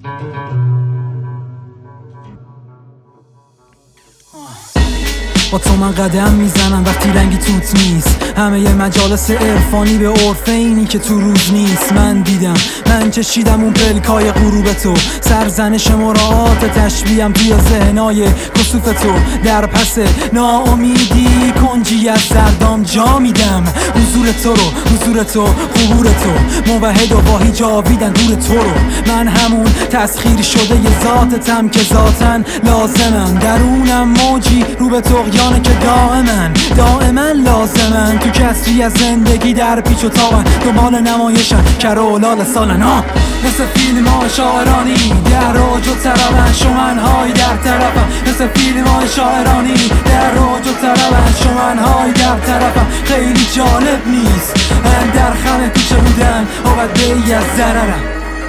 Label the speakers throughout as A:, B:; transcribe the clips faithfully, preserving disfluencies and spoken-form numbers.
A: با تو من قدم میزنم وقتی رنگی توت نیست، همه ی مجالس عرفانی به عرف اینی که تو روز نیست. من دیدم من چشیدم اون پلکای غروب تو، سرزنش مراعات تشبیهم توی ذهنای کسوف تو. در پس ناامیدی کنجی از سردام جا میدم، حضور تو رو حضور تو قبور تو، موحد و واهی جاویدن دور تو رو. من همون تسخیر شده ی ذاتتم که ذاتن لازمم، درونم موجی رو به طغیانه که دائما دائما لازمن. تو کسری از زندگی در پیچ و تابن، دنبال نمایشن کرولال سالن ها، مثل فیلم های شاعرانی در اوج و طربن، شمنهای در طرفم. مثل فیلم های شاعرانی در اوج و طربن، شمنهای در طرفم. خیلی جالب نیست در خمه پیچه بودن آبد ای از ضررم.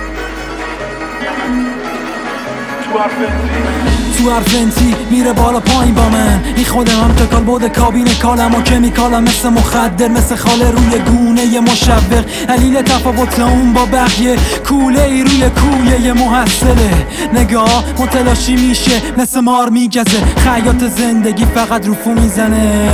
A: تو هر فنتی میره بالا پایین با من، این خودم هم تکال بوده کابین کالم و کمیکالم، مثل مخدر مثل خاله روی گونه ی مشوق. علیل تفاوت اون با بقیه کوله ای روی کویه ی محصله، نگاه متلاشی میشه مثل مار میگزه، خیاط زندگی فقط روفو میزنه.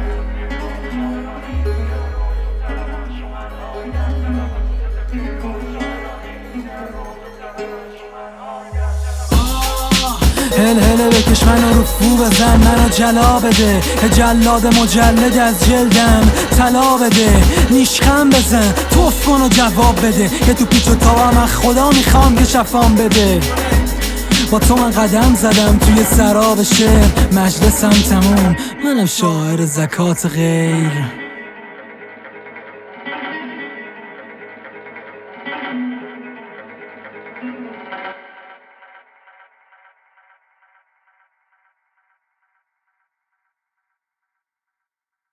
A: هل هله بکش منو رو فو بزن، منو جلا بده، جلاد مجلد از جلدم طلا بده، نیشخم بزن توف کن و جواب بده، که تو پیچ و تابم از خدا میخوام که شفام بده. با تو من قدم زدم توی سراب شعر، مجلسم تموم، منم شاعر زکات غیر.